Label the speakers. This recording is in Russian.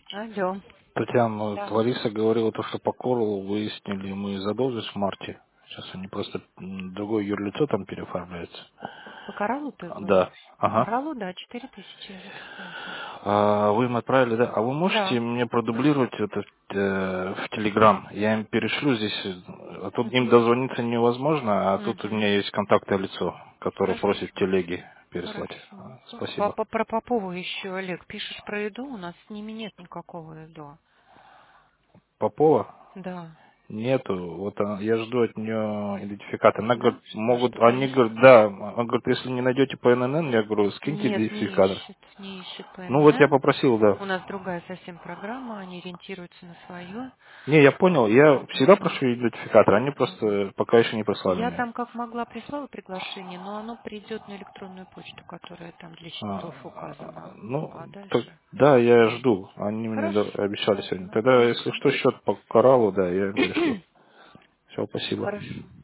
Speaker 1: Алло.
Speaker 2: Татьяна, вот
Speaker 1: Да.
Speaker 2: Лариса говорила, то, что по Коралу выяснили мы задолженность в марте. Сейчас они просто другое юрлицо там переоформляется.
Speaker 1: По кораллу ты
Speaker 2: Да,
Speaker 1: говоришь? По
Speaker 2: ага.
Speaker 1: кораллу, да, 4000 я записала.
Speaker 2: Вы им отправили, да? А вы можете
Speaker 1: Да.
Speaker 2: мне продублировать это в Телеграм? Я им перешлю здесь, а тут им
Speaker 1: Угу.
Speaker 2: дозвониться невозможно, а тут у
Speaker 1: Угу.
Speaker 2: меня есть контактное лицо, которое просит в
Speaker 1: Хорошо.
Speaker 2: телеге переслать.
Speaker 1: Хорошо.
Speaker 2: Спасибо.
Speaker 1: Про Попову еще, Олег, пишешь про еду, у нас с ними нет никакого еду.
Speaker 2: Попова?
Speaker 1: Да.
Speaker 2: Нету, вот я жду от нее идентификатор. Она
Speaker 1: Да?
Speaker 2: говорит,
Speaker 1: А
Speaker 2: могут,
Speaker 1: что
Speaker 2: они
Speaker 1: поищет?
Speaker 2: говорят, да, он говорит, если не найдете по ННН, я говорю, скиньте
Speaker 1: Нет,
Speaker 2: идентификатор.
Speaker 1: не ищет по
Speaker 2: Ну вот я
Speaker 1: ННН.
Speaker 2: попросил, да.
Speaker 1: У нас другая совсем программа, они ориентируются на свою.
Speaker 2: Не, я понял, я всегда
Speaker 1: Мгм.
Speaker 2: прошу идентификатор, они
Speaker 1: Мгм.
Speaker 2: просто пока еще не прислали
Speaker 1: Я
Speaker 2: мне.
Speaker 1: там как могла прислала приглашение, но оно придет на электронную почту, которая там для счетов указана.
Speaker 2: Ну,
Speaker 1: А
Speaker 2: так,
Speaker 1: дальше?
Speaker 2: да, я
Speaker 1: М.
Speaker 2: жду, они мне
Speaker 1: Хорошо.
Speaker 2: обещали сегодня.
Speaker 1: Ладно,
Speaker 2: Тогда, если
Speaker 1: хорошо.
Speaker 2: что, счет по кораллу, да, я им перешлю. Все, спасибо.
Speaker 1: Хорошо.